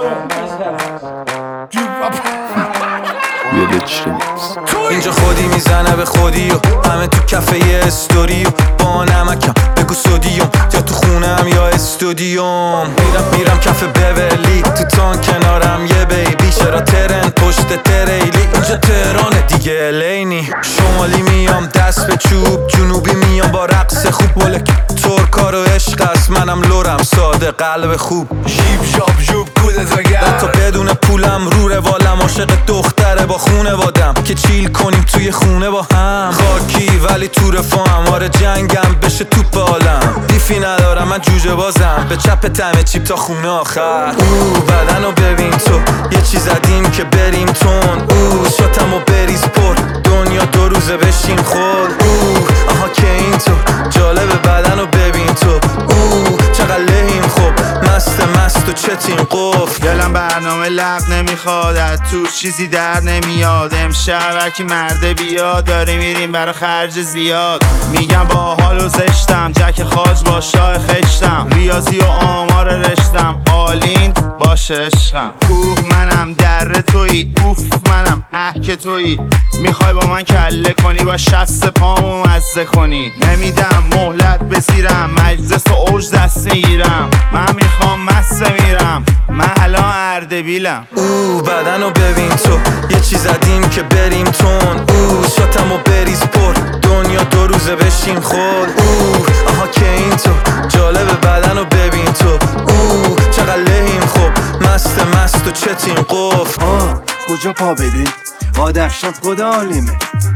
اینجا خودی میزنه به خودی و همه تو کفه یه استوری و با نمکم بگو سودیوم یا تو خونم یا استودیوم میرم کف بولی تو تان کنارم یه بیبی چرا ترن پشت تریلی اینجا تهرانه دیگه الینی شمالی میام دست به چوب جنوبی میام با رقص خوب ولک ترکا رو عشق است منم لورم ساده قلب خوب شیب شاب جوب کودت وگرد تا بدون پولم رو روالم عاشق دختره با خونه وادم که چیل کنیم توی خونه با هم خاکی ولی تو رفاهم آره جنگم بشه توپ عالم دیفی ندارم من جوجه بازم به چپ تمه چیپ تا خونه آخر بدن رو ببین تو یه چیز زدیم که بریم تون شاتم و بریز پر دنیا 2 روزه بشیم خور آها که این تو جالب بدن رو ببین تو چقدر لحیم خوب مست و چتیم قفل دلم برنامه لق نمیخواد از تو چیزی در نمیاد امشب هرکی مرده بیاد داری میریم برا خرج زیاد میگم با حال و زشتم جک خاج با شاه خشتم ریاضی و آمار رشتم آلین باشه عشقم کوه منم در تویی اوف منم که تویی میخوای با من کله کنی با شست پامو مزه کنی نمیدم مهلت بزیرم مجلس و اوج دست میگیرم من میخوام مسته میرم من الان اردبیلم بدن رو ببین تو یه چیز زدیم که بریم تون شاتم و بریز پر دنیا 2 روزه بشیم خور آها که این تو جالب بدن رو ببین تو چقدر لحیم خوب مست و چتیم قفل کجا پا بدین آدم شد خدا عالمه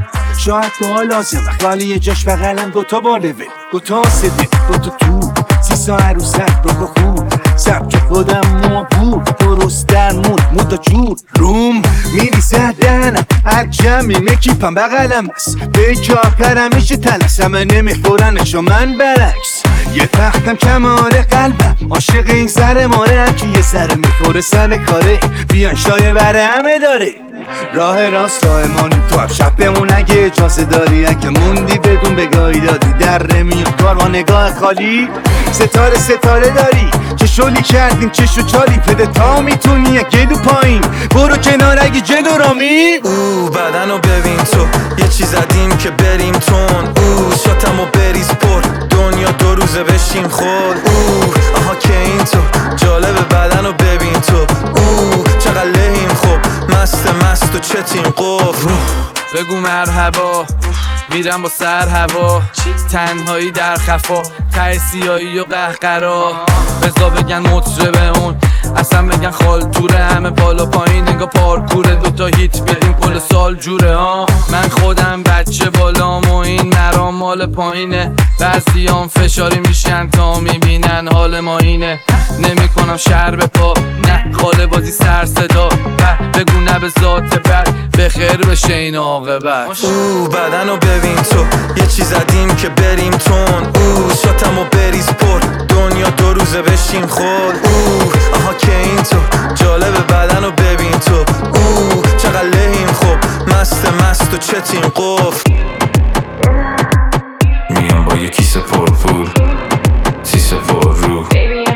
شاید تو ها لازمه ولی یه جاش بغلم 2 تا بالوه 2 تا سده 2 تا تو 300 عروسک رو خوب سبک خودم مابور درست در مودا جور روم میریزه دهنم هر جمعی مکیپم بغلم است به کافرم میشه تلسم نمیخورنشو من برعکس یه تختم کماره قلبم عاشق این سر ماره هم که یه سر میخوره سر کاره بیان شایه بره همه داره راه راست راه مانی تو هم شب بمون اگه اجازه داری اگه موندی بدون بگاهی دادی در نمیاد کار با نگاه خالی ستاره داری چه شلی کردیم چشو چالی پده تا میتونی گلو پایین برو کنار اگه جلو رامی بدن رو ببین تو یه چیز زدیم که بریم تون شاتم و بریز پر دنیا 2 روزه بشیم خور آها که این تو جالب بدن رو ببین تو چقدر لحیم خوب مست و چتیم قفل بگو مرحبا میرم با سر هوا تنهایی در خفا ته سیاهی و قهقرا بزا بگن مطربه اون اصلا بگن خالتوره همه بالا پایین نگاه پارکوره 2 تا هیت بدیم کل سال جوره ها من خودم بچه بالام و این نرام مال پایینه بعضیام فشاری میشن تا میبینن حال ما اینه نمیکنم شر به پا نه خاله بازی سر صدا بگو نه به ذات بد بخیر بشه این عاقبت بدن رو ببین تو یه چیز زدیم که بریم تون شاتم و بریز پر دنیا 2 روزه بشیم خور آها که این تو جالب بدن رو ببین تو چقدر لحیم خوب مست و چتیم قفل میام با یه کیسه پر پول 3 سه پر رو